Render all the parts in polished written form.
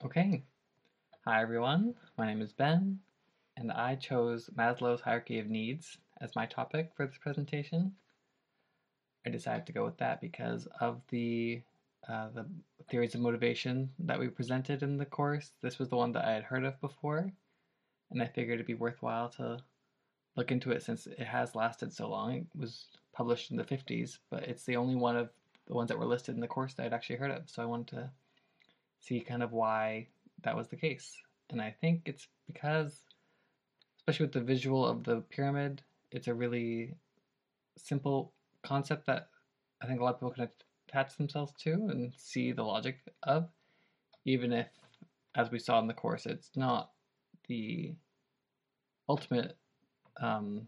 Okay. Hi, everyone. My name is Ben, and I chose Maslow's hierarchy of needs as my topic for this presentation. I decided to go with that because of the theories of motivation that we presented in the course. This was the one that I had heard of before, and I figured it'd be worthwhile to look into it since it has lasted so long. It was published in the 50s, but it's the only one of the ones that were listed in the course that I'd actually heard of. So I wanted to see kind of why that was the case. And I think it's because, especially with the visual of the pyramid, it's a really simple concept that I think a lot of people can attach themselves to and see the logic of, even if, as we saw in the course, it's not the ultimate um,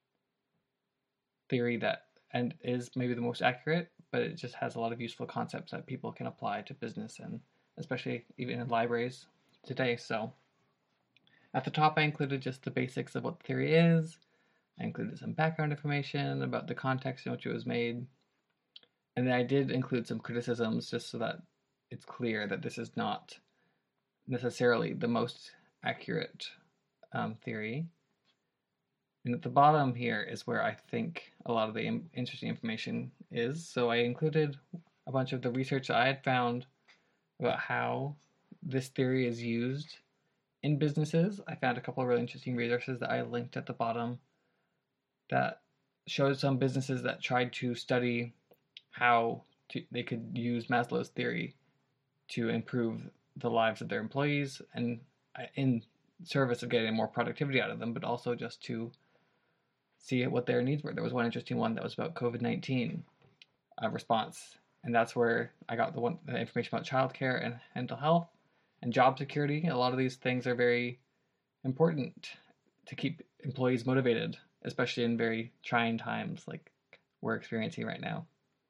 theory that and is maybe the most accurate, but it just has a lot of useful concepts that people can apply to business and especially even in libraries today. So at the top, I included just the basics of what the theory is. I included some background information about the context in which it was made. And then I did include some criticisms just so that it's clear that this is not necessarily the most accurate theory. And at the bottom here is where I think a lot of the interesting information is. So I included a bunch of the research I had found about how this theory is used in businesses. I found a couple of really interesting resources that I linked at the bottom that showed some businesses that tried to study how they could use Maslow's theory to improve the lives of their employees and in service of getting more productivity out of them, but also just to see what their needs were. There was one interesting one that was about COVID-19 response, and that's where I got the information about childcare and mental health and job security. A lot of these things are very important to keep employees motivated, especially in very trying times like we're experiencing right now.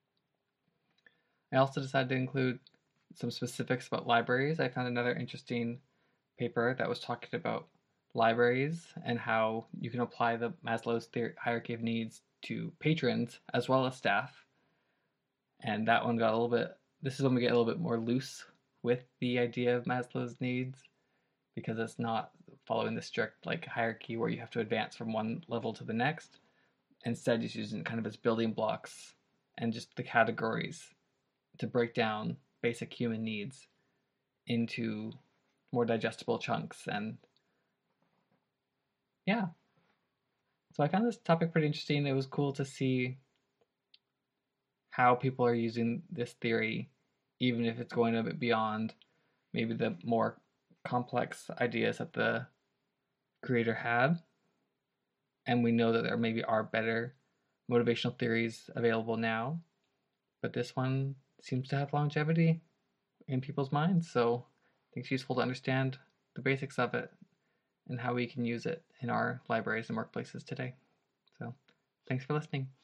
I also decided to include some specifics about libraries. I found another interesting paper that was talking about libraries and how you can apply the Maslow's hierarchy of needs to patrons as well as staff. And that one got a little bit, this is when we get a little bit more loose with the idea of Maslow's needs because it's not following the strict like hierarchy where you have to advance from one level to the next. Instead, just using kind of as building blocks and just the categories to break down basic human needs into more digestible chunks. And yeah, so I found this topic pretty interesting. It was cool to see how people are using this theory, even if it's going a bit beyond maybe the more complex ideas that the creator had. And we know that there maybe are better motivational theories available now, but this one seems to have longevity in people's minds. So I think it's useful to understand the basics of it and how we can use it in our libraries and workplaces today. So thanks for listening.